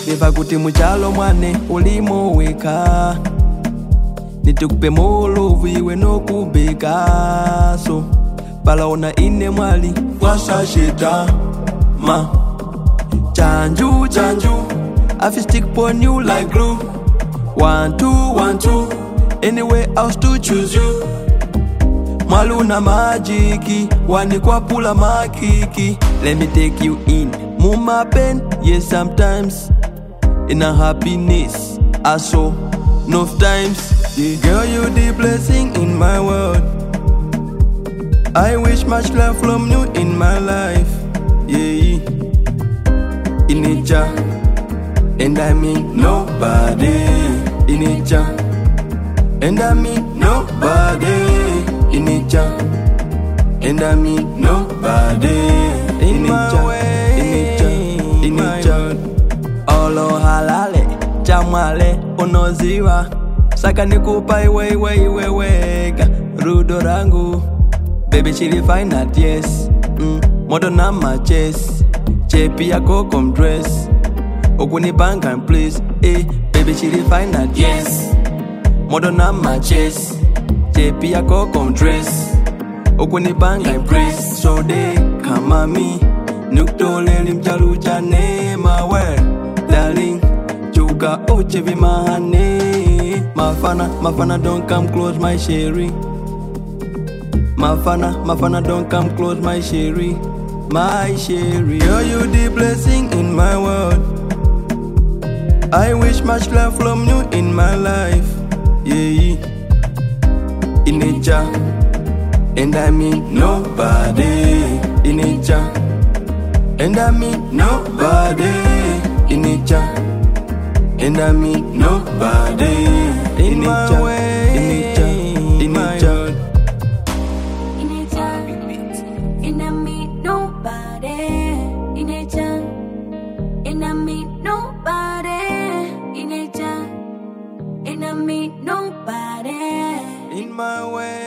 Niva kuti muchalo mwane ulimo weka nitukupe molovu iwe no kubeka so palaona ine mwali wasa shita ma chanju I fi stick pon you like glue 1 2 1 2 anyway else to choose you Maluna majiki wani kwa pula makiki let me take you in muma pen yes sometimes in a happiness I saw enough times yeah. Girl you the blessing in my world I wish much love from you in my life yeah in nature and I mean nobody in nature and I mean nobody in nature and I mean nobody in nature in nature olo halale chamale unoziwa saka nikupa iwe rudo rangu baby chili fine at yes moto na matches chepi yako come dress okuni bank and please baby chili fine at yes moto na matches chepi yako come dress okuni bank and please so they kama mi nuktole limchalu chane my well darling chuka oche vimahane mafana don't come close my sherry mafana don't come close my sherry Girl you the blessing in my world I wish much love from you in my life yeah in nature and I mean nobody in nature and I mean nobody in nature and I mean nobody in nature in nature and I mean nobody in nature and I mean nobody in nature and I mean nobody in my way